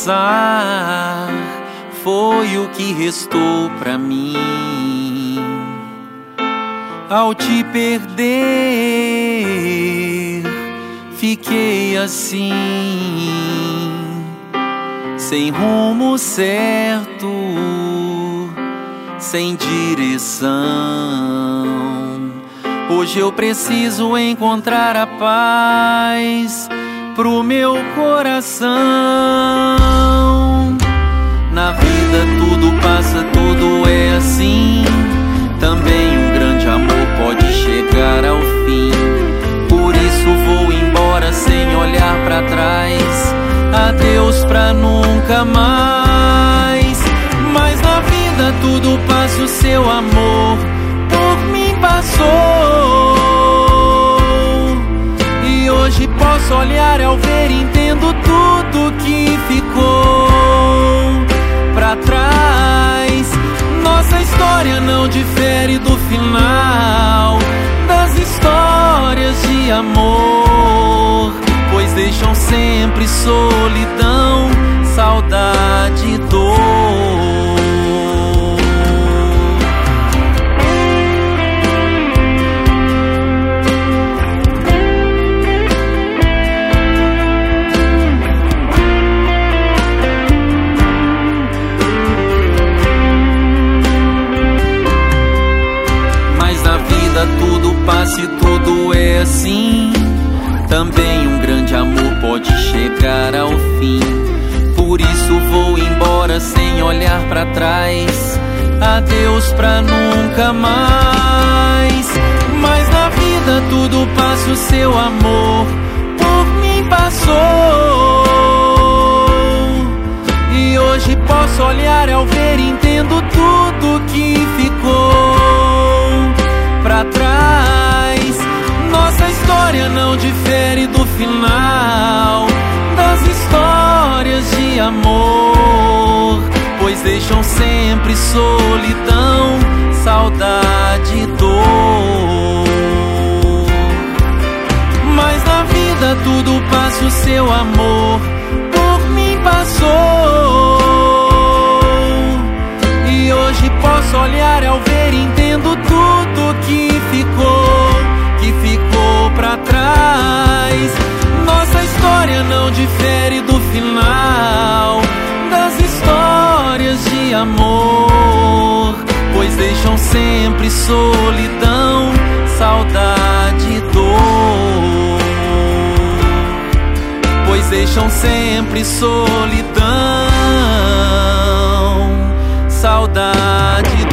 passar foi o que restou pra mim. Ao te perder, fiquei assim, sem rumo certo, sem direção. Hoje eu preciso encontrar a paz pro meu coração. Na vida tudo passa, tudo é assim. Também um grande amor pode chegar ao fim. Por isso vou embora sem olhar pra trás. Adeus pra nunca mais. Mas na vida tudo passa, o seu amor por mim passou. E hoje posso olhar ao ver, entendo tudo que ficou pra trás. Nossa história não difere do final das histórias de amor, pois deixam sempre solidão, saudade e dor. Tudo passa e tudo é assim. Também um grande amor pode chegar ao fim. Por isso vou embora sem olhar pra trás. Adeus pra nunca mais. Mas na vida tudo passa, o seu amor por mim passou. E hoje posso olhar ao ver, entendo tudo que ficou pra trás. Nossa história não difere do final das histórias de amor, pois deixam sempre solidão, saudade e dor. Mas na vida tudo passa, o seu amor por mim passou. E hoje posso olhar ao ver, entendo tudo que ficou pra trás. Nossa história não difere do final das histórias de amor, pois deixam sempre solidão, saudade e dor. Pois deixam sempre solidão, saudade e dor.